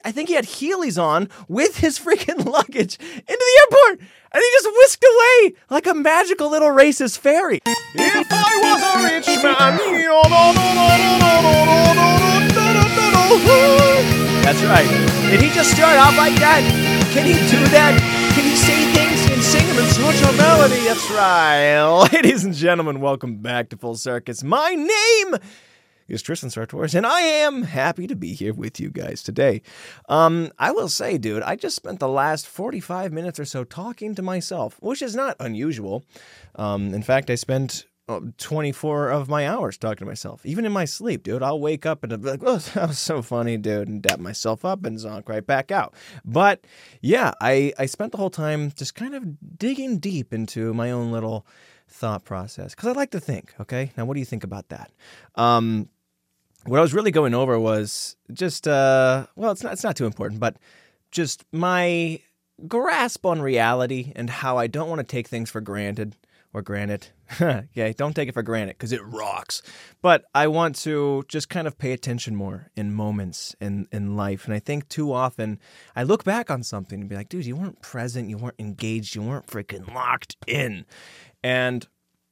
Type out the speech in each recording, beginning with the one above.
I think he had Heelys on with his freaking luggage into the airport, and he just whisked away like a magical little racist fairy. If I was a rich man. That's right. Did he just start out like that? Can he do that? Can he say things and sing them in such a melody? That's right. Ladies and gentlemen, welcome back to Full Circus. My name is Tristan Sartoris, and I am happy to be here with you guys today. I will say, dude, I just spent the last 45 minutes or so talking to myself, which is not unusual. In fact, I spent 24 of my hours talking to myself, even in my sleep, dude. I'll wake up and I'll be like, oh, that was so funny, dude, and dap myself up and zonk right back out. But yeah, I spent the whole time just kind of digging deep into my own little thought process, because I like to think, okay? Now, what do you think about that? What I was really going over was just, well, it's not too important, but just my grasp on reality and how I don't want to take things for granted. Yeah, don't take it for granted because it rocks. But I want to just kind of pay attention more in moments in life. And I think too often I look back on something and be like, dude, you weren't present, you weren't engaged, you weren't freaking locked in. And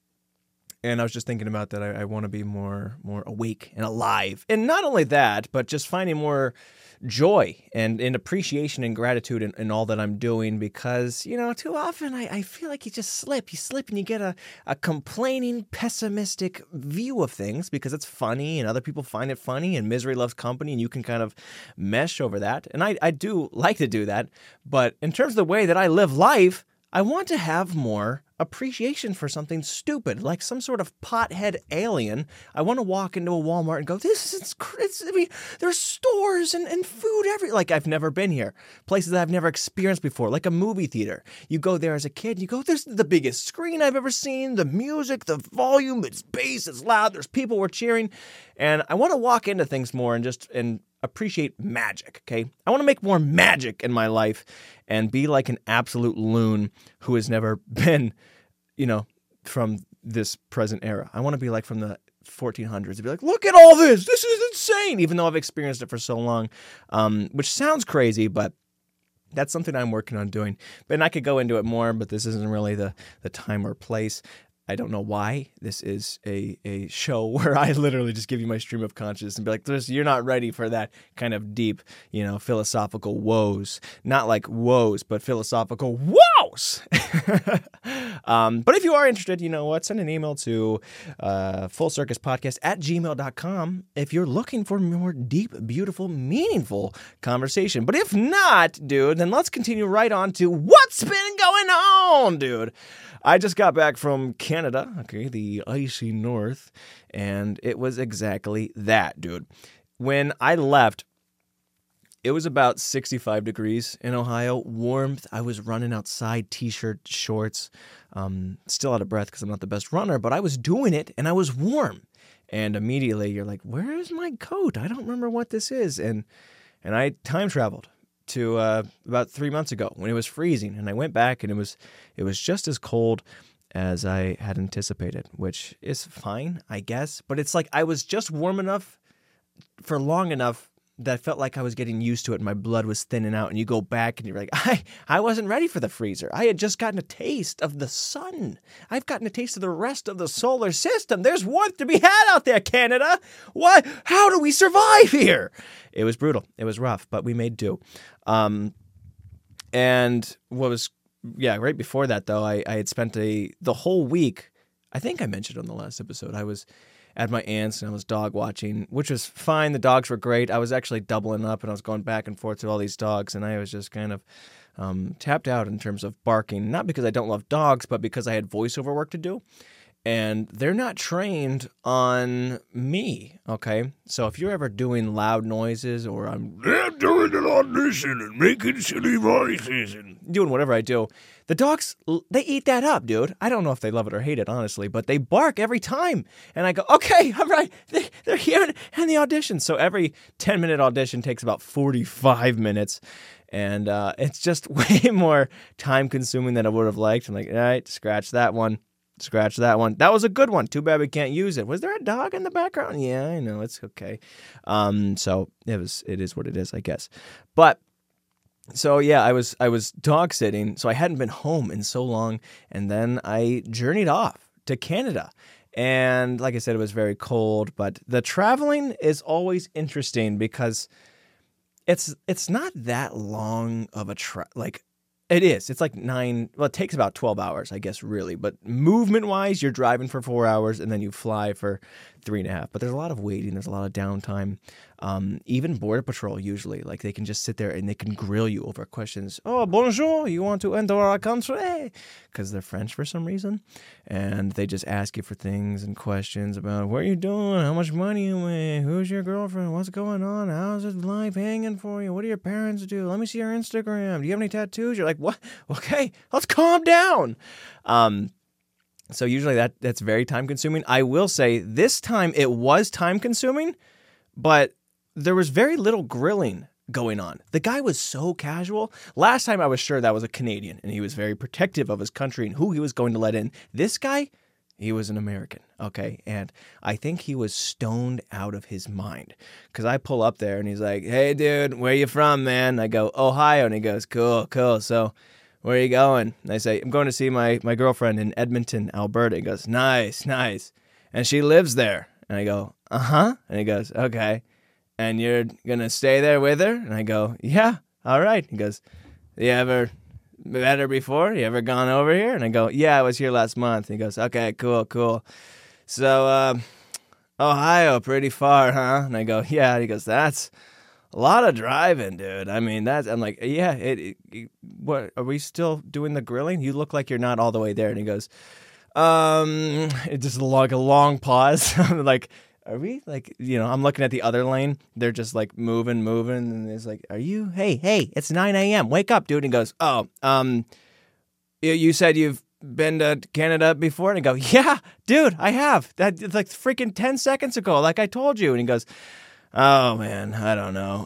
I was just thinking about that. I want to be more awake and alive. And not only that, but just finding more joy and appreciation and gratitude in all that I'm doing, because, you know, too often I feel like you just slip. You slip and you get a complaining, pessimistic view of things because it's funny and other people find it funny and misery loves company and you can kind of mesh over that. And I do like to do that. But in terms of the way that I live life, I want to have more appreciation for something stupid, like some sort of pothead alien. I want to walk into a Walmart and go, I mean, there's stores and food like I've never been here. Places that I've never experienced before, like a movie theater. You go there as a kid, you go, there's the biggest screen I've ever seen, the music, the volume, it's bass, it's loud, there's people we're cheering. And I want to walk into things more and appreciate magic, okay? I want to make more magic in my life and be like an absolute loon who has never been, you know, from this present era. I want to be like from the 1400s to be like, look at all this. This is insane, even though I've experienced it for so long, which sounds crazy, but that's something I'm working on doing. And I could go into it more, but this isn't really the time or place. I don't know why this is a show where I literally just give you my stream of consciousness and be like, you're not ready for that kind of deep, you know, philosophical woes. Not like woes, but philosophical woes. But if you are interested, you know what? Send an email to fullcircuspodcast@gmail.com if you're looking for more deep, beautiful, meaningful conversation. But if not, dude, then let's continue right on to what's been going on, dude. I just got back from Canada, okay, the icy north, and it was exactly that, dude. When I left, it was about 65 degrees in Ohio, warmth. I was running outside, t-shirt, shorts, still out of breath because I'm not the best runner, but I was doing it, and I was warm. And immediately you're like, where is my coat? I don't remember what this is. And I time traveled to about 3 months ago when it was freezing, and I went back and it was just as cold as I had anticipated, which is fine, I guess. But it's like I was just warm enough for long enough that I felt like I was getting used to it and my blood was thinning out. And you go back and you're like, I wasn't ready for the freezer. I had just gotten a taste of the sun. I've gotten a taste of the rest of the solar system. There's warmth to be had out there, Canada. What? How do we survive here? It was brutal. It was rough, but we made do. And what was, right before that, though, I had spent the whole week, I think I mentioned on the last episode, I was at my aunt's and I was dog watching, which was fine. The dogs were great. I was actually doubling up and I was going back and forth to all these dogs, and I was just kind of tapped out in terms of barking, not because I don't love dogs, but because I had voiceover work to do. And they're not trained on me, okay? So if you're ever doing loud noises or I'm doing an audition and making silly voices and doing whatever I do, the dogs, they eat that up, dude. I don't know if they love it or hate it, honestly, but they bark every time. And I go, okay, all right, they're here and the audition. So every 10-minute audition takes about 45 minutes. And it's just way more time-consuming than I would have liked. I'm like, all right, scratch that one. scratch that one. That was a good one. Too bad we can't use it. Was there a dog in the background? Yeah, I know. It's okay. So it is what it is, I guess. But so yeah, I was dog sitting, so I hadn't been home in so long, and then I journeyed off to Canada. And like I said, it was very cold, but the traveling is always interesting because it's not that long of a like it is. It's like it takes about 12 hours, I guess, really. But movement-wise, you're driving for 4 hours, and then you fly for 3.5. But there's a lot of waiting. There's a lot of downtime. Even Border Patrol, usually. Like, they can just sit there, and they can grill you over questions. Oh, bonjour, you want to enter our country? Because they're French for some reason. And they just ask you for things and questions about what you're doing, how much money you make, who's your girlfriend, what's going on, how's his life hanging for you, what do your parents do, let me see your Instagram, do you have any tattoos? You're like, what? Okay, let's calm down. So usually that's very time consuming. I will say this time it was time consuming, but there was very little grilling going on. The guy was so casual. Last time I was sure that was a Canadian, and he was very protective of his country and who he was going to let in. This guy, he was an American, okay? And I think he was stoned out of his mind because I pull up there and he's like, hey, dude, where you from, man? And I go, Ohio. And he goes, cool. So where are you going? And I say, I'm going to see my girlfriend in Edmonton, Alberta. He goes, nice. And she lives there. And I go, uh-huh. And he goes, okay. And you're going to stay there with her? And I go, yeah, all right. He goes, you ever met her before? You ever gone over here? And I go, yeah, I was here last month. And he goes, okay, cool. So, Ohio, pretty far, huh? And I go, yeah. And he goes, that's a lot of driving, dude. I mean, I'm like, yeah, what, are we still doing the grilling? You look like you're not all the way there. And he goes, it's just like a long pause. I'm like, are we like, I'm looking at the other lane. They're just like moving. And it's like, are you, hey, it's 9 a.m. Wake up, dude. And he goes, you said you've been to Canada before? And I go, yeah, dude, I have. It's like freaking 10 seconds ago, like I told you. And he goes, oh man, I don't know.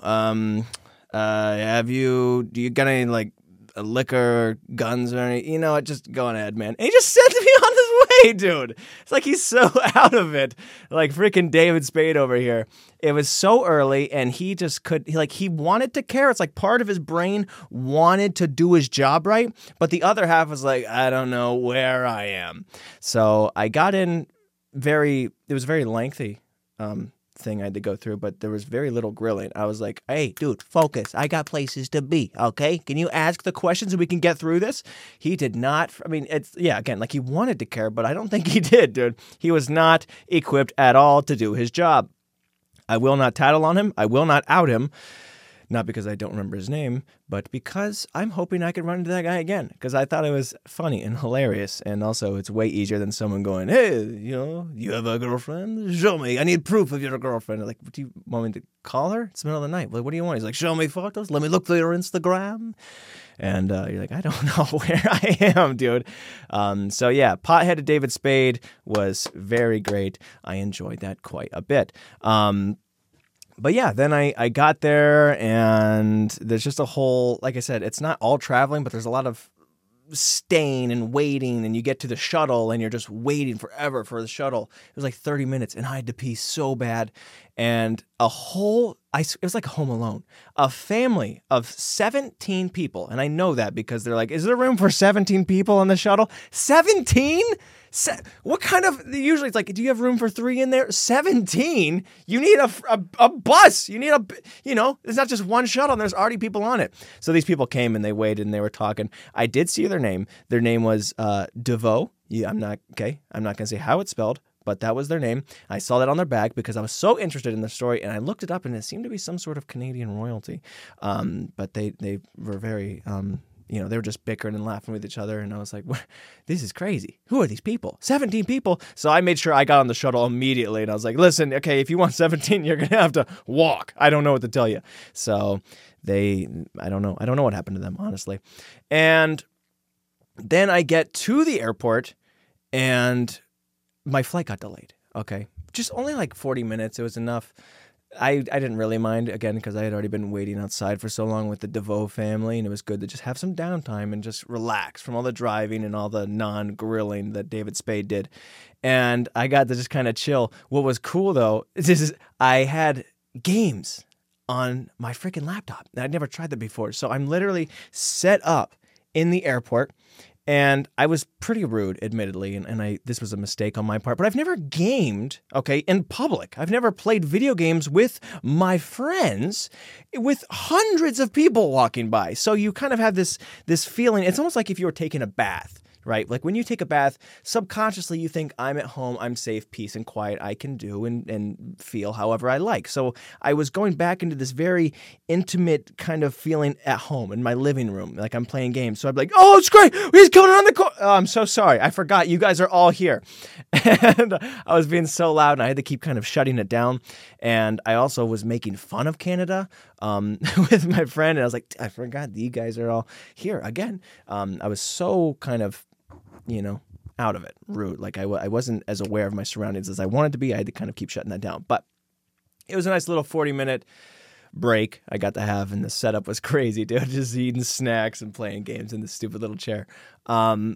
Do you got any like liquor or guns or any, just go on ahead, man. And he just sends me on his way, dude. It's like he's so out of it. Like freaking David Spade over here. It was so early and he just he wanted to care. It's like part of his brain wanted to do his job right. But the other half was like, I don't know where I am. So I got in it was very lengthy. Thing I had to go through, but there was very little grilling. I was like, hey, dude, focus. I got places to be, okay? Can you ask the questions so we can get through this? He did not. I mean, again, like he wanted to care, but I don't think he did, dude. He was not equipped at all to do his job. I will not tattle on him. I will not out him. Not because I don't remember his name, but because I'm hoping I could run into that guy again. Because I thought it was funny and hilarious. And also, it's way easier than someone going, hey, you have a girlfriend? Show me. I need proof of your girlfriend. Like, what do you want me to call her? It's the middle of the night. Like, what do you want? He's like, show me photos. Let me look through your Instagram. And you're like, I don't know where I am, dude. So, yeah, Potheaded David Spade was very great. I enjoyed that quite a bit. But yeah, then I got there and there's just a whole, like I said, it's not all traveling, but there's a lot of staying and waiting, and you get to the shuttle and you're just waiting forever for the shuttle. It was like 30 minutes and I had to pee so bad. And it was like Home Alone, a family of 17 people. And I know that because they're like, is there room for 17 people on the shuttle? 17? What kind of, usually it's like, do you have room for 3 in there? 17? You need a bus. You need it's not just one shuttle and there's already people on it. So these people came and they waited and they were talking. I did see their name. Their name was DeVoe. Yeah, I'm not going to say how it's spelled, but that was their name. I saw that on their bag because I was so interested in the story, and I looked it up, and it seemed to be some sort of Canadian royalty. But they were very, they were just bickering and laughing with each other, and I was like, this is crazy. Who are these people? 17 people? So I made sure I got on the shuttle immediately, and I was like, listen, okay, if you want 17, you're going to have to walk. I don't know what to tell you. So I don't know. I don't know what happened to them, honestly. And then I get to the airport, and my flight got delayed. Okay. Just only like 40 minutes. It was enough. I didn't really mind, again, because I had already been waiting outside for so long with the DeVoe family, and it was good to just have some downtime and just relax from all the driving and all the non-grilling that David Spade did. And I got to just kind of chill. What was cool, though, is I had games on my freaking laptop. I'd never tried that before. So I'm literally set up in the airport. And I was pretty rude, admittedly, and this was a mistake on my part. But I've never gamed, okay, in public. I've never played video games with my friends, with hundreds of people walking by. So you kind of have this feeling. It's almost like if you were taking a bath. Right? Like when you take a bath, subconsciously you think, I'm at home, I'm safe, peace and quiet, I can do and feel however I like. So I was going back into this very intimate kind of feeling at home in my living room, like I'm playing games. So I'd be like, oh, it's great, he's coming on the court. Oh, I'm so sorry, I forgot, you guys are all here. And I was being so loud and I had to keep kind of shutting it down. And I also was making fun of Canada with my friend. And I was like, I forgot you guys are all here again. I was so kind of, out of it, rude. Like I wasn't as aware of my surroundings as I wanted to be. I had to kind of keep shutting that down. But it was a nice little 40-minute break I got to have, and the setup was crazy, dude. Just eating snacks and playing games in this stupid little chair. And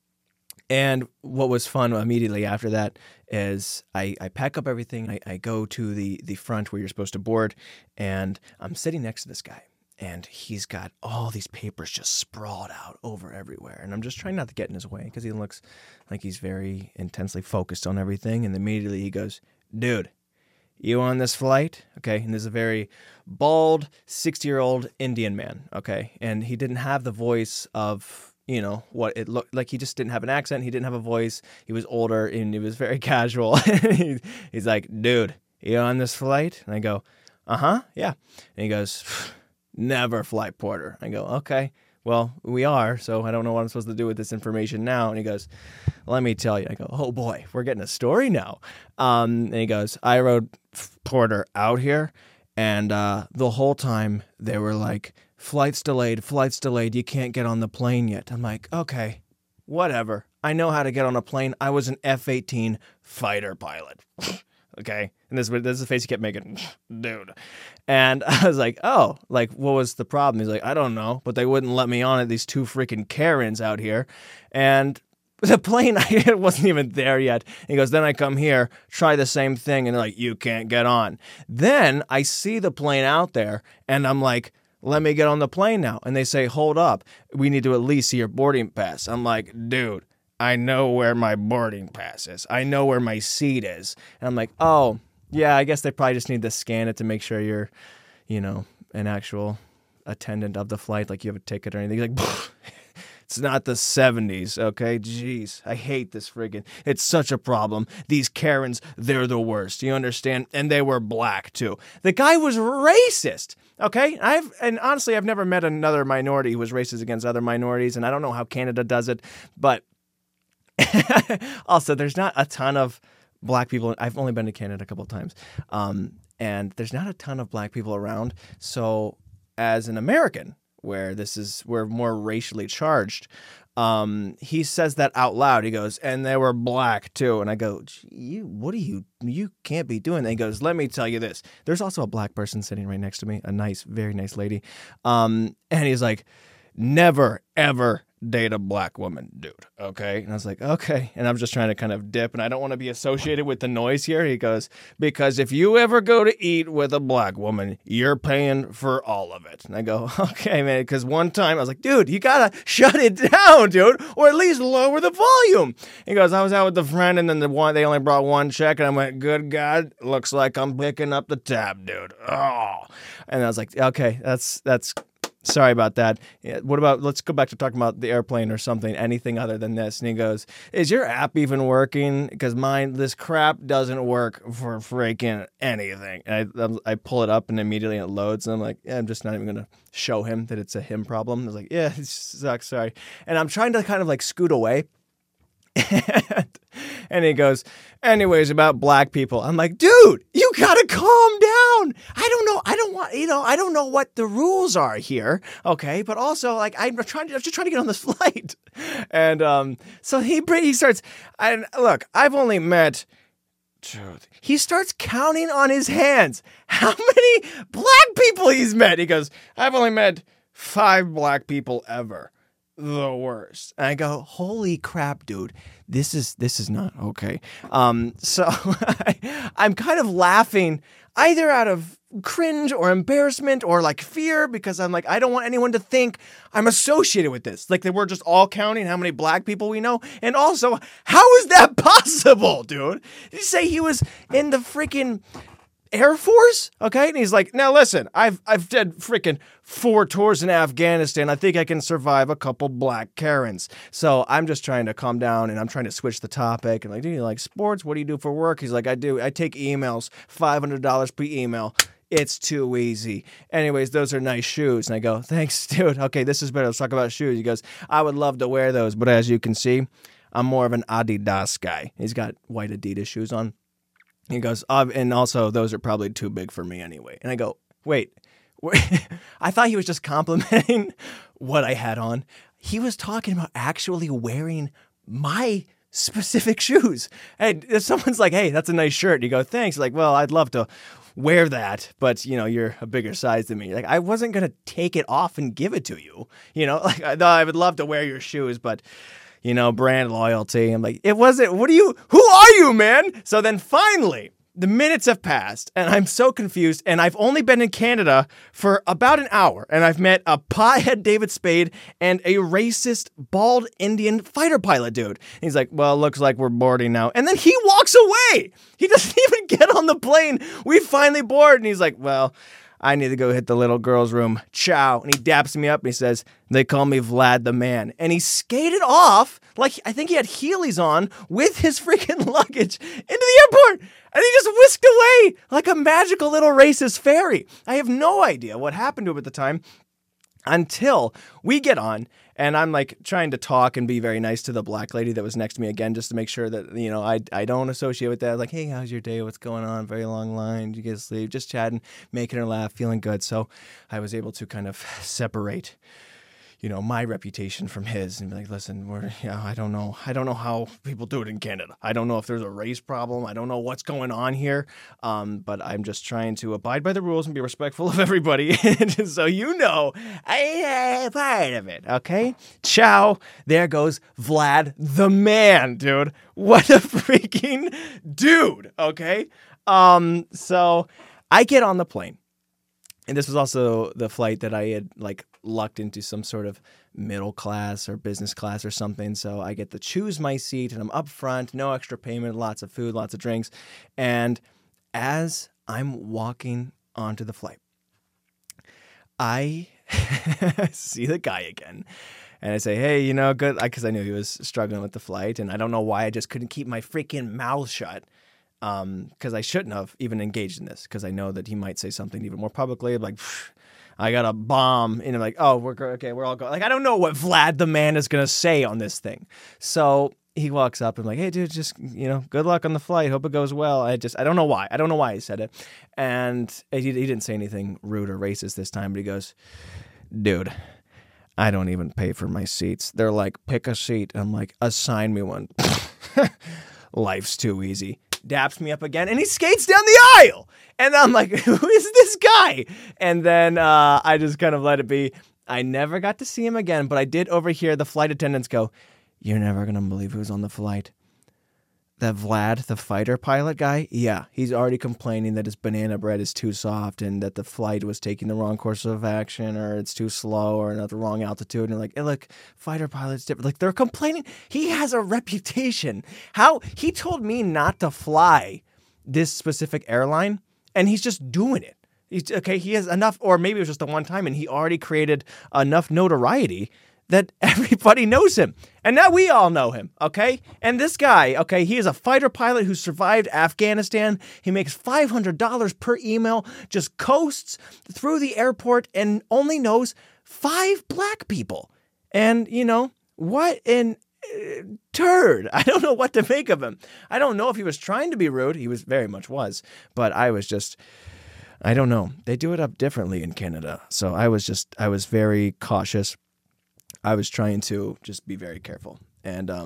what was fun immediately after that is I pack up everything. I go to the front where you're supposed to board, and I'm sitting next to this guy. And he's got all these papers just sprawled out over everywhere. And I'm just trying not to get in his way because he looks like he's very intensely focused on everything. And immediately he goes, dude, you on this flight? Okay. And there's a very bald 60-year-old Indian man. Okay. And he didn't have the voice of, what it looked like. He just didn't have an accent. He didn't have a voice. He was older and he was very casual. He's like, dude, you on this flight? And I go, uh-huh. Yeah. And he goes, never fly Porter. I go, okay, well, we are, so I don't know what I'm supposed to do with this information now. And he goes, let me tell you. I go, oh boy, we're getting a story now. And he goes, I rode Porter out here, and the whole time they were like, flight's delayed, you can't get on the plane yet. I'm like, okay, whatever. I know how to get on a plane. I was an F-18 fighter pilot. Okay. And this is the face he kept making, dude. And I was like, oh, like, what was the problem? He's like, I don't know, but they wouldn't let me on it. These two freaking Karens out here. And the plane, it wasn't even there yet. He goes, then I come here, try the same thing. And they're like, you can't get on. Then I see the plane out there and I'm like, let me get on the plane now. And they say, hold up. We need to at least see your boarding pass. I'm like, dude, I know where my boarding pass is. I know where my seat is. And I'm like, oh, yeah, I guess they probably just need to scan it to make sure you're, an actual attendant of the flight, like you have a ticket or anything. He's like, it's not the 70s, okay? Jeez, I hate this friggin'. It's such a problem. These Karens, they're the worst. You understand? And they were black, too. The guy was racist. Okay, and honestly, I've never met another minority who was racist against other minorities, and I don't know how Canada does it, but also, there's not a ton of black people. I've only been to Canada a couple of times, and there's not a ton of black people around. So, as an American, where we're more racially charged, he says that out loud. He goes, and they were black too. And I go, you can't be doing that. He goes, let me tell you this. There's also a black person sitting right next to me, a nice, very nice lady. And he's like, never, ever date a black woman, dude. Okay. And I was like, okay. And I'm just trying to kind of dip, and I don't want to be associated with the noise here. He goes, because if you ever go to eat with a black woman, you're paying for all of it. And I go, okay, man. Because one time I was like, dude, you got to shut it down, dude, or at least lower the volume. He goes, I was out with a friend, and then they only brought one check. And I went, good God, looks like I'm picking up the tab, dude. Oh. And I was like, okay, that's sorry about that. What about, let's go back to talking about the airplane or something, anything other than this. And he goes, is your app even working? Because this crap doesn't work for freaking anything. And I pull it up and immediately it loads. And I'm like, yeah, I'm just not even going to show him that it's a him problem. I was like, yeah, it sucks, sorry. And I'm trying to kind of like scoot away. And he goes, anyways, about black people. I'm like, dude, you gotta calm down. I don't know what the rules are here. Okay. But also, like, I'm just trying to get on this flight. And so he starts, and look, I've only met Dude, he starts counting on his hands how many black people he's met. He goes, I've only met 5 black people ever. The worst. And I go, holy crap, dude. This is not okay. So I'm kind of laughing either out of cringe or embarrassment or like fear, because I'm like, I don't want anyone to think I'm associated with this. Like, that we're just all counting how many black people we know. And also, how is that possible, dude? Did you say he was in the freaking Air Force? Okay. And he's like, now listen, I've did freaking 4 tours in Afghanistan. I think I can survive a couple black Karens. So I'm just trying to calm down, and I'm trying to switch the topic. And like, do you like sports? What do you do for work? He's like, I do. I take emails, $500 per email. It's too easy. Anyways, those are nice shoes. And I go, thanks, dude. Okay, this is better. Let's talk about shoes. He goes, I would love to wear those, but as you can see, I'm more of an Adidas guy. He's got white Adidas shoes on. He goes, and also those are probably too big for me anyway. And I go, wait. I thought he was just complimenting what I had on. He was talking about actually wearing my specific shoes. And if someone's like, hey, that's a nice shirt. And you go, thanks. Like, well, I'd love to wear that, but you're a bigger size than me. Like, I wasn't going to take it off and give it to you. Like, I would love to wear your shoes, but brand loyalty. I'm like, it wasn't, who are you, man? So then finally, the minutes have passed, and I'm so confused, and I've only been in Canada for about an hour, and I've met a pothead David Spade and a racist, bald Indian fighter pilot dude. And he's like, well, looks like we're boarding now. And then he walks away. He doesn't even get on the plane. We finally board, and he's like, well, I need to go hit the little girl's room. Ciao. And he daps me up and he says, they call me Vlad the Man. And he skated off, like I think he had Heelys on, with his freaking luggage into the airport. And he just whisked away like a magical little racist fairy. I have no idea what happened to him at the time until we get on. And I'm like trying to talk and be very nice to the black lady that was next to me again, just to make sure that, I don't associate with that. Like, hey, how's your day? What's going on? Very long line. Did you get sleep? Just chatting, making her laugh, feeling good. So I was able to kind of separate, my reputation from his and be like, listen, I don't know how people do it in Canada. I don't know if there's a race problem. I don't know what's going on here. But I'm just trying to abide by the rules and be respectful of everybody. So, I am part of it. Okay. Ciao. There goes Vlad the Man, dude. What a freaking dude. Okay. So I get on the plane. And this was also the flight that I had lucked into some sort of middle class or business class or something. So I get to choose my seat, and I'm up front, no extra payment, lots of food, lots of drinks. And as I'm walking onto the flight, I see the guy again. And I say, hey, good, because I knew he was struggling with the flight. And I don't know why I just couldn't keep my freaking mouth shut. Because I shouldn't have even engaged in this, because I know that he might say something even more publicly, like, I got a bomb, and I'm like, oh, we're all going. Like, I don't know what Vlad the Man is gonna say on this thing. So he walks up and like, hey, dude, just good luck on the flight. Hope it goes well. I don't know why. I don't know why he said it, and he didn't say anything rude or racist this time. But he goes, dude, I don't even pay for my seats. They're like, pick a seat. I'm like, assign me one. Life's too easy. Daps me up again, and he skates down the aisle. And I'm like, who is this guy? And then I just kind of let it be. I never got to see him again, but I did overhear the flight attendants go, you're never going to believe who's on the flight. That Vlad, the fighter pilot guy, yeah, he's already complaining that his banana bread is too soft and that the flight was taking the wrong course of action, or it's too slow, or at the wrong altitude. And like, hey, look, fighter pilots different. Like, they're complaining. He has a reputation. How he told me not to fly this specific airline, and he's just doing it. He has enough, or maybe it was just the one time, and he already created enough notoriety that everybody knows him. And now we all know him, okay? And this guy, okay, he is a fighter pilot who survived Afghanistan. He makes $500 per email, just coasts through the airport, and only knows 5 black people. And, what an turd. I don't know what to make of him. I don't know if he was trying to be rude. He very much was. But I don't know. They do it up differently in Canada. So I was very cautious. I was trying to just be very careful. And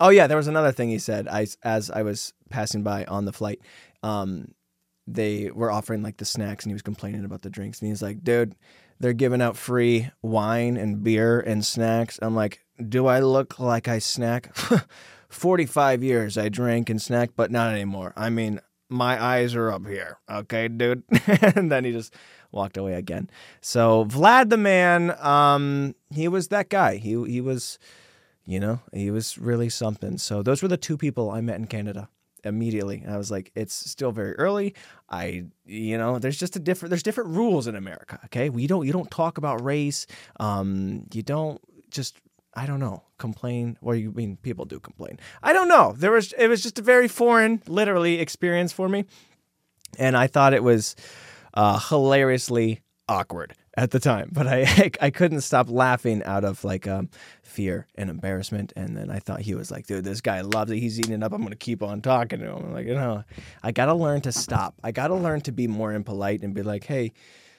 Oh yeah, there was another thing he said. As I was passing by on the flight, they were offering like the snacks, and he was complaining about the drinks, and he's like, "Dude, they're giving out free wine and beer and snacks." I'm like, "Do I look like I snack?" 45 years I drank and snacked, but not anymore. I mean, my eyes are up here, okay, dude? And then he just walked away again. So Vlad the man, he was that guy. He was, he was really something. So those were the two people I met in Canada immediately. I was like, it's still very early. There's just there's different rules in America, okay? You don't talk about race. You don't just, I don't know, complain. Or you mean people do complain. I don't know. It was just a very foreign, literally, experience for me. And I thought it was hilariously awkward at the time, but I couldn't stop laughing out of like fear and embarrassment. And then I thought he was like, dude, this guy loves it. He's eating it up. I'm going to keep on talking to him. I'm like, I got to learn to stop. I got to learn to be more impolite and be like, hey,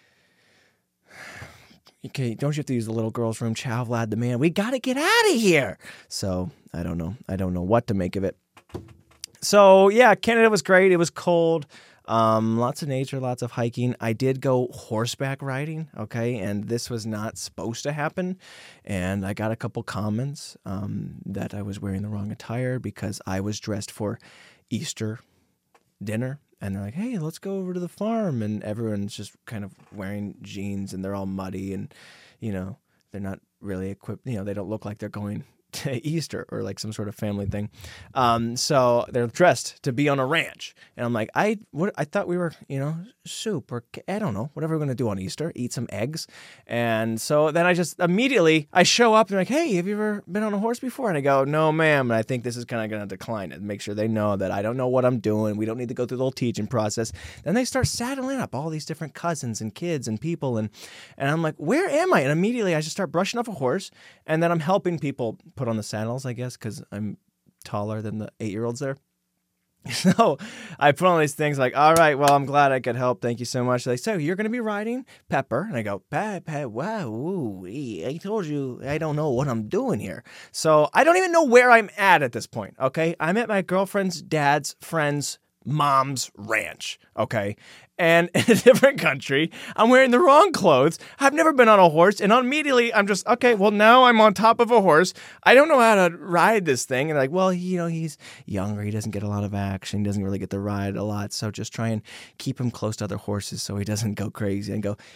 okay, don't you have to use the little girl's room? Ciao, Vlad the man. We got to get out of here. So I don't know. I don't know what to make of it. So yeah, Canada was great. It was cold. Lots of nature, lots of hiking. I did go horseback riding, okay, and this was not supposed to happen. And I got a couple comments that I was wearing the wrong attire because I was dressed for Easter dinner. And they're like, hey, let's go over to the farm. And everyone's just kind of wearing jeans and they're all muddy and, they're not really equipped. They don't look like they're going to Easter or like some sort of family thing. So they're dressed to be on a ranch. And I'm like, I thought we were, soup or I don't know, whatever we're going to do on Easter, eat some eggs. And so then I just immediately, I show up and like, hey, have you ever been on a horse before? And I go, no, ma'am. And I think this is kind of going to decline it, make sure they know that I don't know what I'm doing. We don't need to go through the whole teaching process. Then they start saddling up all these different cousins and kids and people. And I'm like, where am I? And immediately I just start brushing off a horse. And then I'm helping people put on the saddles, I guess, because I'm taller than the 8-year-olds there. So I put on these things like, all right, well, I'm glad I could help. Thank you so much. They say, so you're going to be riding Pepper. And I go, Pepper, wow, ooh, I told you I don't know what I'm doing here. So I don't even know where I'm at this point, okay? I'm at my girlfriend's dad's friend's mom's ranch, okay? And in a different country, I'm wearing the wrong clothes. I've never been on a horse. And immediately I'm just, okay, well, now I'm on top of a horse. I don't know how to ride this thing. And like, well, he's younger. He doesn't get a lot of action. He doesn't really get to ride a lot. So just try and keep him close to other horses so he doesn't go crazy and go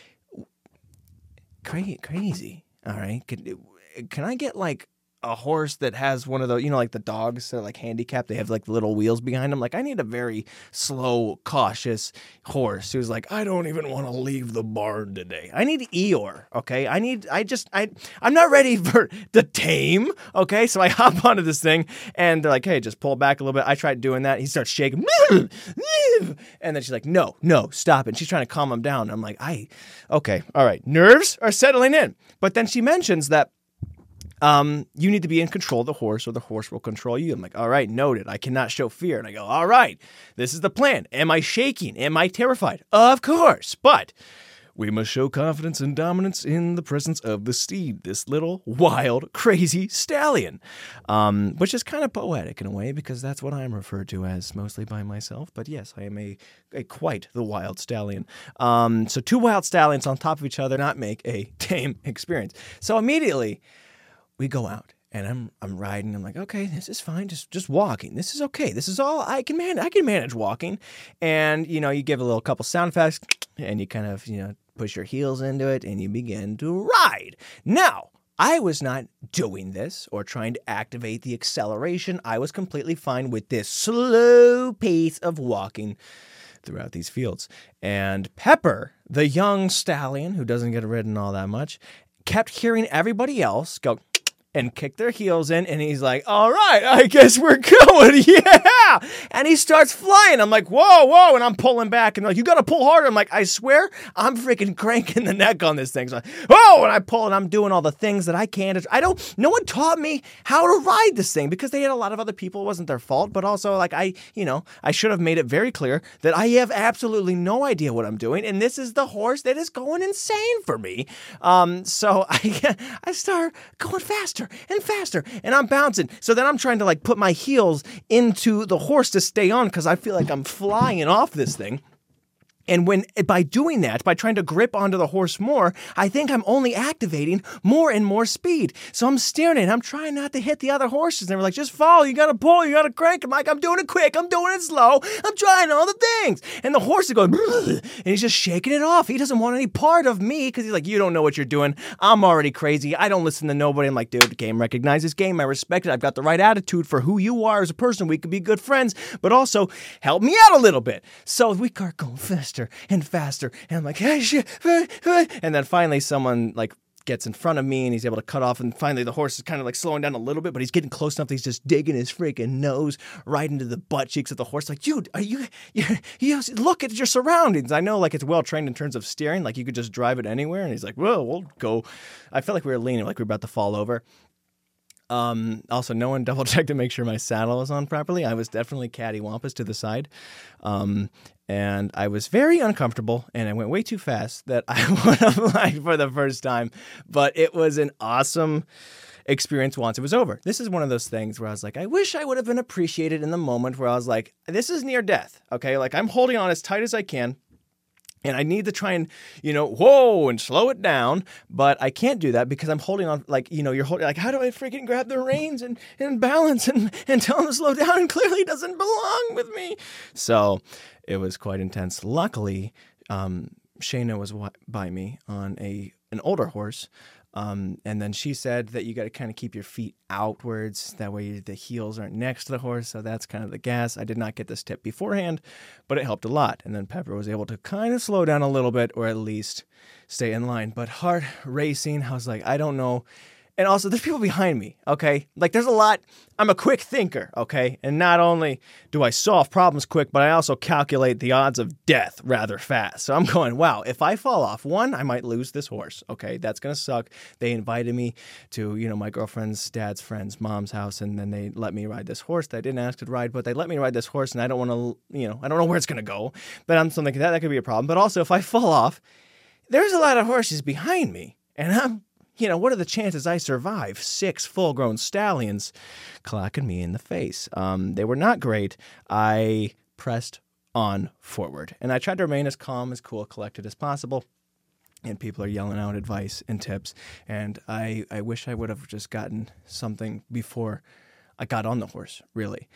crazy. All right. Can I get like a horse that has one of those, like the dogs that are like handicapped, they have like little wheels behind them. Like I need a very slow, cautious horse who's like, I don't even want to leave the barn today. I need Eeyore, okay? I'm not ready for the tame, okay? So I hop onto this thing and they're like, hey, just pull back a little bit. I tried doing that. He starts shaking. And then she's like, no, stop it. And she's trying to calm him down. I'm like, okay, all right. Nerves are settling in. But then she mentions that you need to be in control of the horse or the horse will control you. I'm like, all right, noted. I cannot show fear. And I go, all right, this is the plan. Am I shaking? Am I terrified? Of course. But we must show confidence and dominance in the presence of the steed, this little, wild, crazy stallion, which is kind of poetic in a way because that's what I'm referred to as mostly by myself. But yes, I am a quite the wild stallion. So two wild stallions on top of each other not make a tame experience. So immediately we go out and I'm riding. I'm like, okay, this is fine. Just walking. This is okay. This is all I can manage. I can manage walking. And, you give a couple sound effects and you kind of, push your heels into it and you begin to ride. Now, I was not doing this or trying to activate the acceleration. I was completely fine with this slow pace of walking throughout these fields. And Pepper, the young stallion who doesn't get ridden all that much, kept hearing everybody else go and kick their heels in, and he's like, all right, I guess we're going, yeah! And he starts flying. I'm like, whoa, and I'm pulling back, and they're like, you gotta pull harder. I'm like, I swear, I'm freaking cranking the neck on this thing. So and I pull, and I'm doing all the things that I can. No one taught me how to ride this thing, because they had a lot of other people. It wasn't their fault, but also, like, I should have made it very clear that I have absolutely no idea what I'm doing, and this is the horse that is going insane for me. So I start going faster and faster, and I'm bouncing. So then I'm trying to like put my heels into the horse to stay on because I feel like I'm flying off this thing. And by doing that, by trying to grip onto the horse more, I think I'm only activating more and more speed. So I'm steering it. I'm trying not to hit the other horses. And they were like, just follow. You got to pull. You got to crank. I'm like, I'm doing it quick. I'm doing it slow. I'm trying all the things. And the horse is going, and he's just shaking it off. He doesn't want any part of me because he's like, you don't know what you're doing. I'm already crazy. I don't listen to nobody. I'm like, dude, the game recognizes game. I respect it. I've got the right attitude for who you are as a person. We could be good friends, but also help me out a little bit. So we start going faster and faster, and I'm like, hey, shit, and then finally someone like gets in front of me, and he's able to cut off, and finally the horse is kind of like slowing down a little bit, but he's getting close enough that he's just digging his freaking nose right into the butt cheeks of the horse. Like, dude, are you look at your surroundings. I know, like, it's well trained in terms of steering, like you could just drive it anywhere, and he's like, well, we'll go. I felt like we were leaning, like we were about to fall over. Also, no one double checked to make sure my saddle was on properly. I was definitely cattywampus to the side. And I was very uncomfortable, and I went way too fast that I would have liked for the first time. But it was an awesome experience once it was over. This is one of those things where I was like, I wish I would have been appreciated in the moment where I was like, this is near death, okay? Like, I'm holding on as tight as I can. And I need to try and, whoa, and slow it down. But I can't do that because I'm holding on, like, you're holding, like, how do I freaking grab the reins and balance and tell him to slow down? And clearly doesn't belong with me. So it was quite intense. Luckily, Shayna was by me on an older horse. And then she said that you got to kind of keep your feet outwards. That way the heels aren't next to the horse. So that's kind of the gas. I did not get this tip beforehand, but it helped a lot. And then Pepper was able to kind of slow down a little bit, or at least stay in line. But hard racing, I was like, I don't know. And also, there's people behind me, okay? Like, there's a lot. I'm a quick thinker, okay? And not only do I solve problems quick, but I also calculate the odds of death rather fast. So I'm going, wow, if I fall off, one, I might lose this horse, okay? That's going to suck. They invited me to, my girlfriend's dad's friend's mom's house, and then they let me ride this horse that I didn't ask to ride, but they let me ride this horse, and I don't want to, I don't know where it's going to go. But I'm thinking that could be a problem. But also, if I fall off, there's a lot of horses behind me, and I'm what are the chances I survive 6 full-grown stallions clocking me in the face? They were not great. I pressed on forward, and I tried to remain as calm, as cool, collected as possible. And people are yelling out advice and tips, and I wish I would have just gotten something before I got on the horse, really.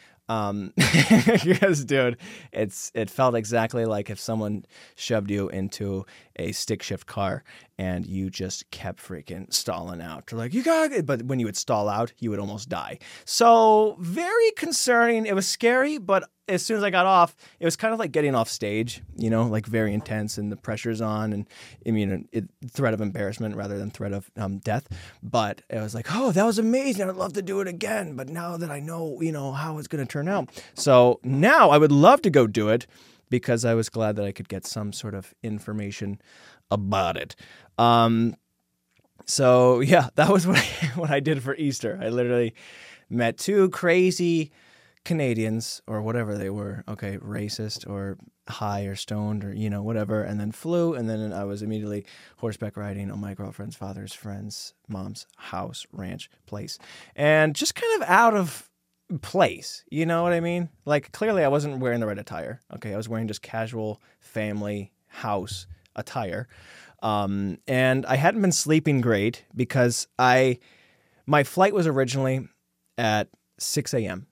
Because, dude, it felt exactly like if someone shoved you into a stick shift car and you just kept freaking stalling out. They're like, you got it. But when you would stall out, you would almost die. So very concerning. It was scary, but as soon as I got off, it was kind of like getting off stage, like very intense, and the pressure's on, and threat of embarrassment rather than threat of death. But it was like, oh, that was amazing. I'd love to do it again. But now that I know, how it's going to turn out. So now I would love to go do it because I was glad that I could get some sort of information about it. So yeah, that was what I did for Easter. I literally met 2 crazy Canadians, or whatever they were, okay, racist or high or stoned or, whatever, and then flew, and then I was immediately horseback riding on my girlfriend's father's friend's mom's house, ranch, place, and just kind of out of place, you know what I mean? Like, clearly I wasn't wearing the right attire, okay, I was wearing just casual family house attire, and I hadn't been sleeping great because my flight was originally at 6 a.m.,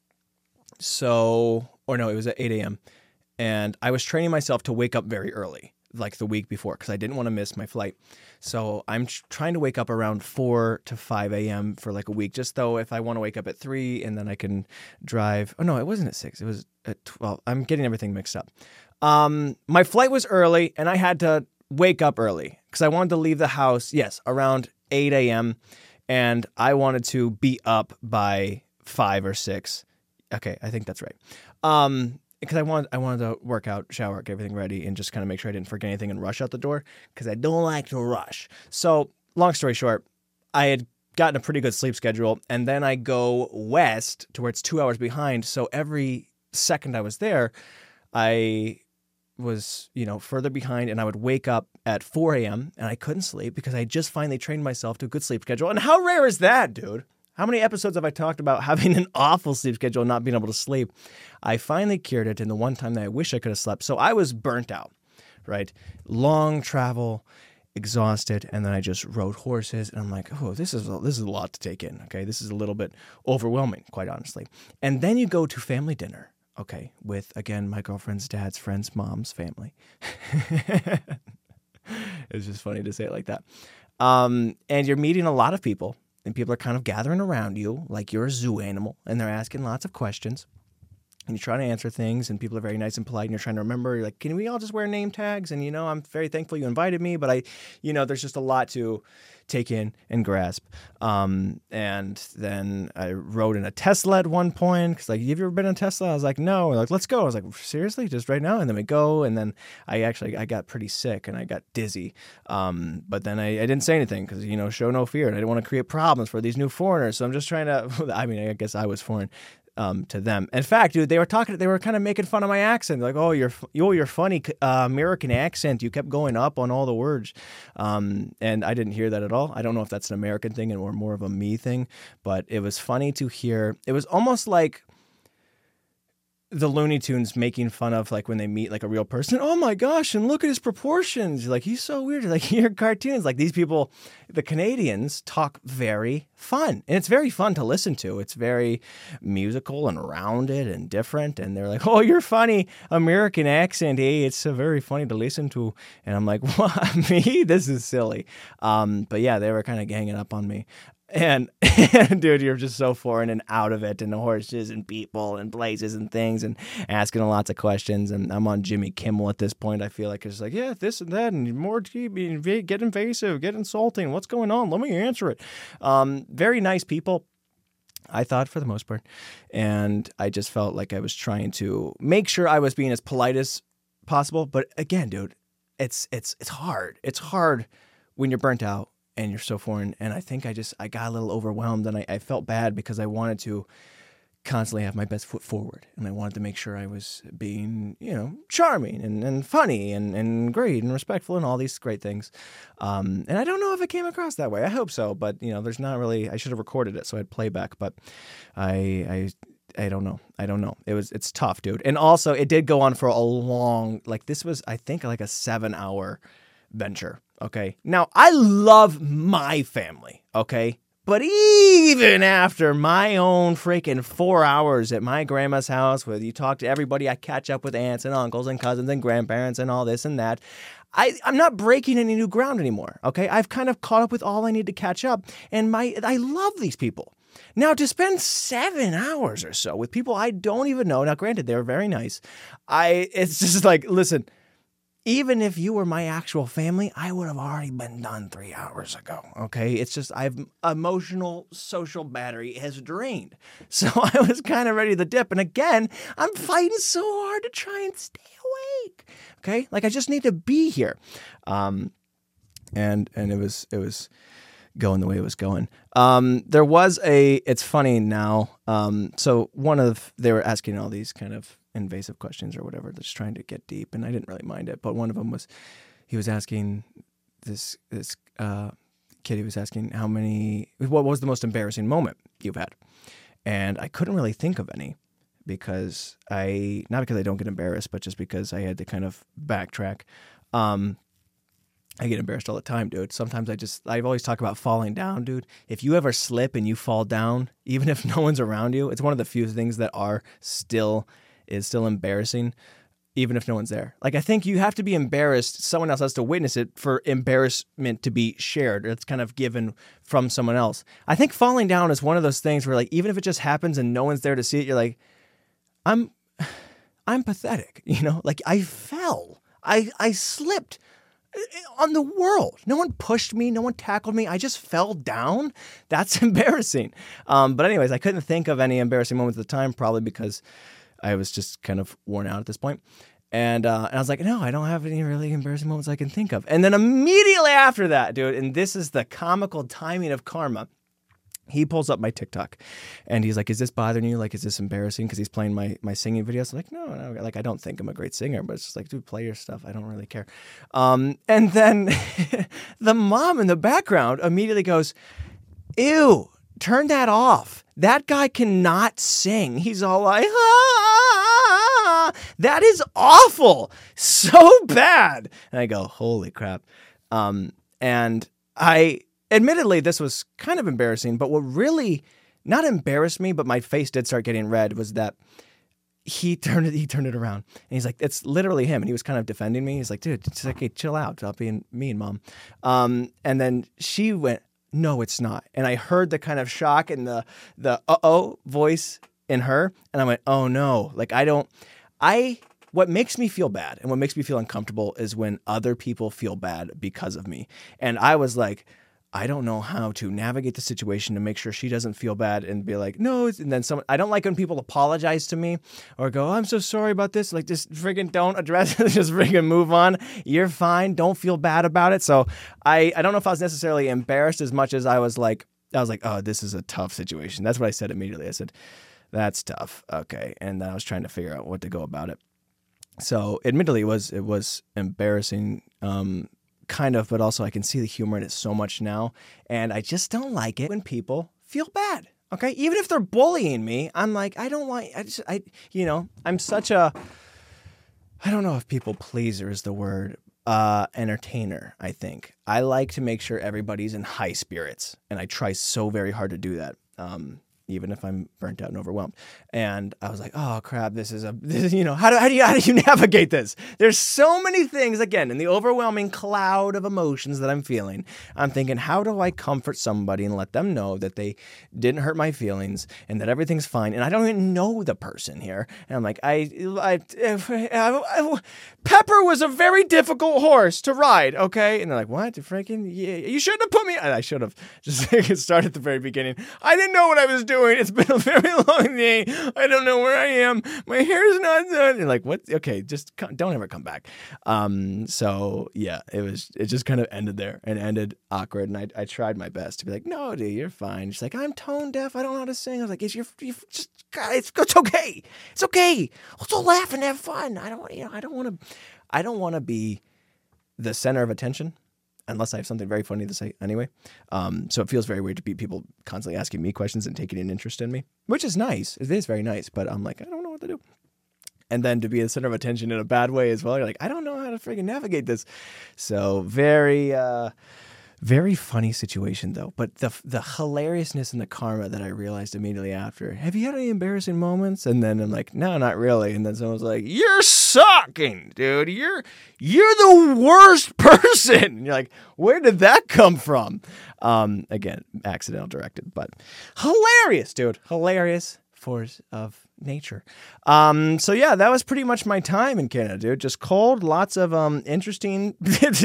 So, or no, it was at 8 a.m. And I was training myself to wake up very early, like the week before, because I didn't want to miss my flight. So I'm trying to wake up around 4 to 5 a.m. for like a week, just though if I want to wake up at 3 and then I can drive. Oh, no, it wasn't at 6. It was at 12. I'm getting everything mixed up. My flight was early and I had to wake up early because I wanted to leave the house, yes, around 8 a.m. And I wanted to be up by 5 or 6. Okay, I think that's right. Because I wanted to work out, shower, get everything ready, and just kind of make sure I didn't forget anything and rush out the door, because I don't like to rush. So, long story short, I had gotten a pretty good sleep schedule, and then I go west to where it's 2 hours behind, so every second I was there, I was, further behind, and I would wake up at 4 a.m. and I couldn't sleep because I just finally trained myself to a good sleep schedule. And how rare is that, dude? How many episodes have I talked about having an awful sleep schedule and not being able to sleep? I finally cured it in the one time that I wish I could have slept. So I was burnt out, right? Long travel, exhausted, and then I just rode horses, and I'm like, oh, this is a lot to take in, okay? This is a little bit overwhelming, quite honestly. And then you go to family dinner, okay, with, again, my girlfriend's dad's friend's mom's family. It's just funny to say it like that. And you're meeting a lot of people, and people are kind of gathering around you like you're a zoo animal, and they're asking lots of questions. And you're trying to answer things, and people are very nice and polite, and you're trying to remember, you're like, can we all just wear name tags? And, I'm very thankful you invited me, but there's just a lot to take in and grasp. And then I rode in a Tesla at one point, because, have you ever been in a Tesla? I was like, no. Like, let's go. I was like, seriously? Just right now? And then we go, and then I got pretty sick, and I got dizzy. But then I didn't say anything, because, show no fear, and I didn't want to create problems for these new foreigners. So I'm just trying to, I guess I was foreign to them. In fact, dude, they were kind of making fun of my accent. Like, oh, your funny American accent. You kept going up on all the words. And I didn't hear that at all. I don't know if that's an American thing or more of a me thing, but it was funny to hear. It was almost like the Looney Tunes making fun of, like, when they meet, like, a real person. Oh my gosh, and look at his proportions. Like, he's so weird. Like, your cartoons. Like, these people, the Canadians, talk very fun. And it's very fun to listen to. It's very musical and rounded and different. And they're like, oh, you're funny American accent. Hey, it's very funny to listen to. And I'm like, what? Me? This is silly. But yeah, they were kind of ganging up on me. And dude, you're just so foreign and out of it, and the horses and people and places and things, and asking lots of questions. And I'm on Jimmy Kimmel at this point. I feel like it's like, yeah, this and that, and more TV, get invasive, get insulting. What's going on? Let me answer it. Very nice people, I thought, for the most part. And I just felt like I was trying to make sure I was being as polite as possible. But again, dude, it's hard. It's hard when you're burnt out and you're so foreign. And I think I got a little overwhelmed, and I felt bad because I wanted to constantly have my best foot forward. And I wanted to make sure I was being, charming and funny and great and respectful and all these great things. And I don't know if it came across that way. I hope so. But, there's not really, I should have recorded it so I'd play back. But I don't know. It's tough, dude. And also, it did go on for a long, this was, I think, like a 7-hour venture. Okay. Now, I love my family. Okay. But even after my own freaking 4 hours at my grandma's house, where you talk to everybody, I catch up with aunts and uncles and cousins and grandparents and all this and that, I'm not breaking any new ground anymore. Okay. I've kind of caught up with all I need to catch up. And I love these people. Now, to spend 7 hours or so with people I don't even know, now granted, they were very nice. It's just like, listen, even if you were my actual family, I would have already been done 3 hours ago, okay? It's just emotional social battery has drained. So I was kind of ready to dip. And again, I'm fighting so hard to try and stay awake, okay? I just need to be here. And it was going the way it was going. There was it's funny now. So they were asking all these kind of invasive questions or whatever, just trying to get deep, and I didn't really mind it. But one of them was, he was asking this kid, he was asking what was the most embarrassing moment you've had? And I couldn't really think of any, because not because I don't get embarrassed, but just because I had to kind of backtrack. I get embarrassed all the time, dude. Sometimes I've always talked about falling down, dude. If you ever slip and you fall down, even if no one's around you, it's one of the few things that is still embarrassing, even if no one's there. I think you have to be embarrassed. Someone else has to witness it for embarrassment to be shared. It's kind of given from someone else. I think falling down is one of those things where, even if it just happens and no one's there to see it, you're like, I'm pathetic. I fell. I slipped on the world. No one pushed me. No one tackled me. I just fell down. That's embarrassing. But anyways, I couldn't think of any embarrassing moments at the time, probably because I was just kind of worn out at this point. And I was like, no, I don't have any really embarrassing moments I can think of. And then immediately after that, dude, and this is the comical timing of karma, He pulls up my TikTok and he's like, is this bothering you? Like, is this embarrassing? Because he's playing my singing videos. I'm like, no, like, I don't think I'm a great singer, but it's just like, dude, play your stuff. I don't really care. And then the mom in the background immediately goes, ew, turn that off. That guy cannot sing. He's all like, that is awful. So bad. And I go, holy crap. And admittedly, this was kind of embarrassing, but what really not embarrassed me, but my face did start getting red, was that he turned it around. And he's like, it's literally him. And he was kind of defending me. He's like, dude, it's okay, chill out. Stop being mean, mom. And then she went, no, it's not. And I heard the kind of shock and the uh-oh voice in her. And I went, oh no. Like, what makes me feel bad and what makes me feel uncomfortable is when other people feel bad because of me. And I was like, I don't know how to navigate the situation to make sure she doesn't feel bad and be like, no. And then I don't like when people apologize to me or go, I'm so sorry about this. Like, just friggin' don't address it. Just friggin' move on. You're fine. Don't feel bad about it. So I don't know if I was necessarily embarrassed as much as I was like, oh, this is a tough situation. That's what I said immediately. I said, that's tough. Okay. And then I was trying to figure out what to go about it. So admittedly, it was embarrassing, kind of, but also I can see the humor in it so much now. And I just don't like it when people feel bad. Okay. Even if they're bullying me, I'm like, I'm such a, I don't know if people pleaser is the word, entertainer. I think I like to make sure everybody's in high spirits, and I try so very hard to do that. Even if I'm burnt out and overwhelmed. And I was like, oh crap, this is how do you navigate this? There's so many things, again, in the overwhelming cloud of emotions that I'm feeling. I'm thinking, how do I comfort somebody and let them know that they didn't hurt my feelings and that everything's fine? And I don't even know the person here. And I'm like, Pepper was a very difficult horse to ride, okay? And they're like, what? Yeah, you shouldn't have put me. And I should have just started at the very beginning. I didn't know what I was doing. It's been a very long day. I don't know where I am. My hair's not done. And like, what? Okay, just don't ever come back. So yeah, it just kind of ended there and ended awkward. And I tried my best to be like, no, dude, you're fine. She's like, I'm tone deaf. I don't know how to sing. I was like, it's okay. It's okay. Let's all laugh and have fun. I don't want to be the center of attention, unless I have something very funny to say anyway. So it feels very weird to be people constantly asking me questions and taking an interest in me, which is nice. It is very nice, but I'm like, I don't know what to do. And then to be the center of attention in a bad way as well. You're like, I don't know how to freaking navigate this. So very, very funny situation though. But the hilariousness and the karma that I realized immediately after, have you had any embarrassing moments? And then I'm like, no, not really. And then someone's like, you're sucking, dude. You're the worst person. And you're like, where did that come from? Again, accidental directed, but hilarious, dude. Hilarious force of nature. So yeah, that was pretty much my time in Canada, dude. Just cold, lots of interesting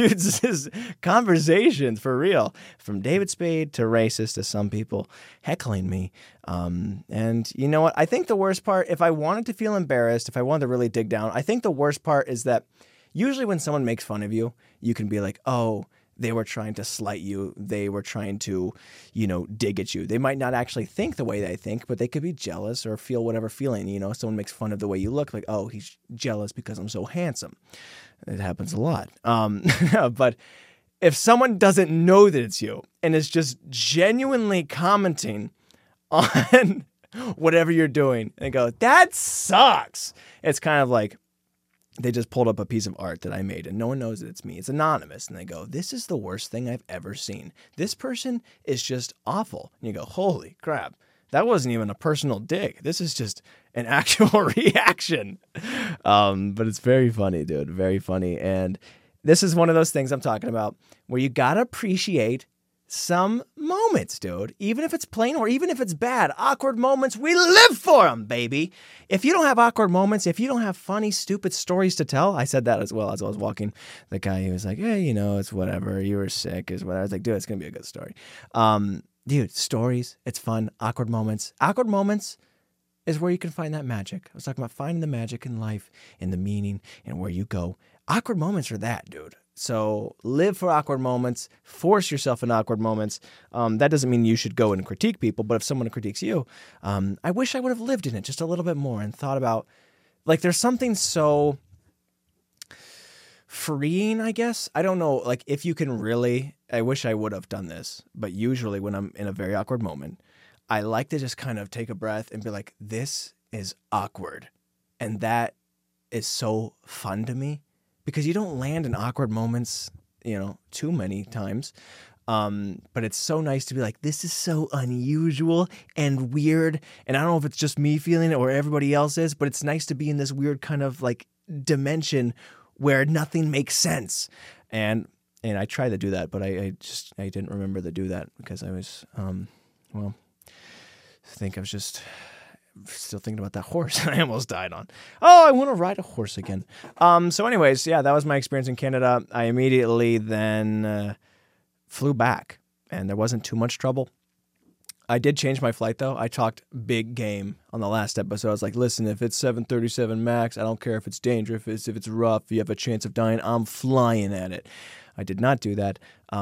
conversations for real. From David Spade to racist to some people heckling me. And you know what? I think the worst part, if I wanted to feel embarrassed, if I wanted to really dig down, I think the worst part is that usually when someone makes fun of you, you can be like, oh, they were trying to slight you. They were trying to, dig at you. They might not actually think the way they think, but they could be jealous or feel whatever feeling. Someone makes fun of the way you look, like, oh, he's jealous because I'm so handsome. It happens a lot. But if someone doesn't know that it's you and is just genuinely commenting on whatever you're doing and go, that sucks. It's kind of like, they just pulled up a piece of art that I made and no one knows that it's me. It's anonymous. And they go, this is the worst thing I've ever seen. This person is just awful. And you go, holy crap. That wasn't even a personal dig. This is just an actual reaction. But it's very funny, dude. Very funny. And this is one of those things I'm talking about where you got to appreciate some moments, dude. Even if it's plain or even if it's bad, awkward moments, we live for them, baby. If you don't have awkward moments, if you don't have funny, stupid stories to tell, I said that as well as I was walking. The guy, he was like, hey, it's whatever. You were sick, is whatever. I was like, dude, it's going to be a good story. Dude, stories, it's fun. Awkward moments. Awkward moments is where you can find that magic. I was talking about finding the magic in life, in the meaning, and where you go. Awkward moments are that, dude. So live for awkward moments, force yourself in awkward moments. That doesn't mean you should go and critique people, but if someone critiques you, I wish I would have lived in it just a little bit more and thought about, like, there's something so freeing, I guess. I don't know, like, if you can really, I wish I would have done this, but usually when I'm in a very awkward moment, I like to just kind of take a breath and be like, this is awkward. And that is so fun to me. Because you don't land in awkward moments, too many times. But it's so nice to be like, this is so unusual and weird. And I don't know if it's just me feeling it or everybody else is, but it's nice to be in this weird kind of like dimension where nothing makes sense. And I tried to do that, but I didn't remember to do that because I was, I think I was just still thinking about that horse I almost died on. Oh, I want to ride a horse again. So anyways, yeah, that was my experience in Canada. I immediately then flew back, and there wasn't too much trouble. I did change my flight, though. I talked big game on the last episode. I was like, listen, if it's 737 MAX, I don't care if it's dangerous, if it's rough, you have a chance of dying, I'm flying at it. I did not do that.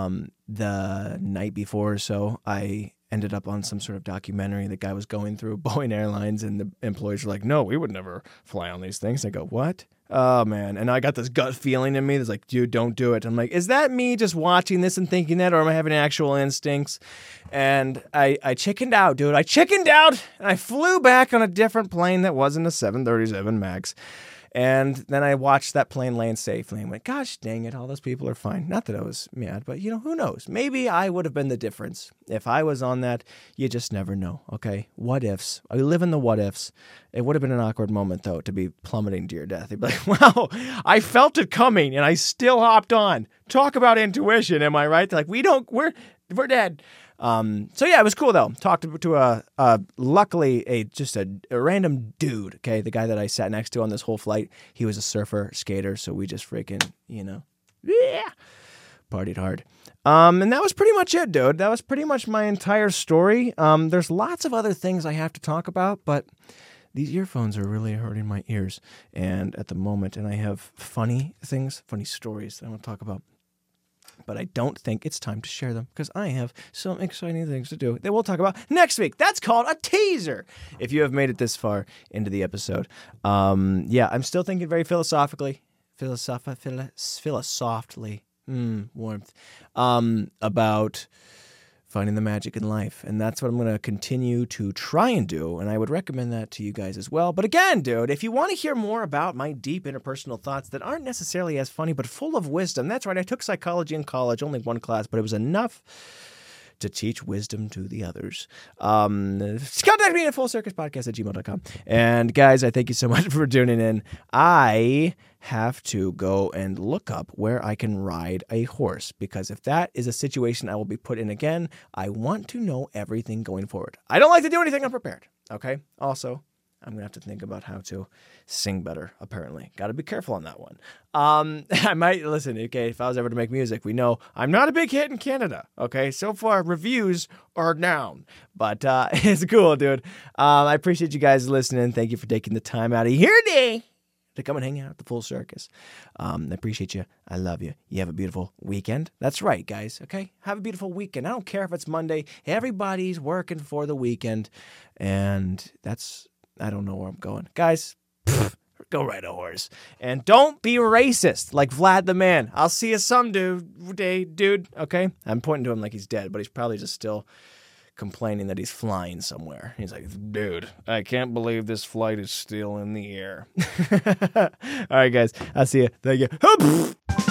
The night before or so, I ended up on some sort of documentary the guy was going through Boeing Airlines, and the employees were like, no, we would never fly on these things. I go, what? Oh, man. And I got this gut feeling in me that's like, dude, don't do it. I'm like, is that me just watching this and thinking that, or am I having actual instincts? And I chickened out, dude. I chickened out, and I flew back on a different plane that wasn't a 737 MAX. And then I watched that plane land safely and went, gosh, dang it, all those people are fine. Not that I was mad, but, who knows? Maybe I would have been the difference. If I was on that, you just never know, okay? What ifs? I live in the what ifs. It would have been an awkward moment, though, to be plummeting to your death. You'd be like, wow, I felt it coming, and I still hopped on. Talk about intuition, am I right? They're like, we're dead. So yeah, it was cool though. Talked to luckily just a random dude. Okay. The guy that I sat next to on this whole flight, he was a surfer skater. So we just freaking, partied hard. And that was pretty much it, dude. That was pretty much my entire story. There's lots of other things I have to talk about, but these earphones are really hurting my ears. And at the moment, and I have funny stories that I want to talk about. But I don't think it's time to share them because I have some exciting things to do that we'll talk about next week. That's called a teaser. If you have made it this far into the episode. Yeah, I'm still thinking very philosophically, warmth, about finding the magic in life. And that's what I'm going to continue to try and do. And I would recommend that to you guys as well. But again, dude, if you want to hear more about my deep interpersonal thoughts that aren't necessarily as funny, but full of wisdom, that's right. I took psychology in college, only one class, but it was enough to teach wisdom to the others. Contact me at fullcircuspodcast@gmail.com. And guys, I thank you so much for tuning in. I have to go and look up where I can ride a horse, because if that is a situation I will be put in again, I want to know everything going forward. I don't like to do anything unprepared. Okay. Also, I'm going to have to think about how to sing better, apparently. Got to be careful on that one. I might, listen, okay, if I was ever to make music, we know I'm not a big hit in Canada, okay? So far, reviews are down. But it's cool, dude. I appreciate you guys listening. Thank you for taking the time out of your day to come and hang out at the Full Circus. I appreciate you. I love you. You have a beautiful weekend. That's right, guys, okay? Have a beautiful weekend. I don't care if it's Monday. Everybody's working for the weekend. And I don't know where I'm going. Guys, go ride a horse. And don't be racist like Vlad the Man. I'll see you someday, dude. Okay? I'm pointing to him like he's dead, but he's probably just still complaining that he's flying somewhere. He's like, dude, I can't believe this flight is still in the air. All right, guys. I'll see you. Thank you.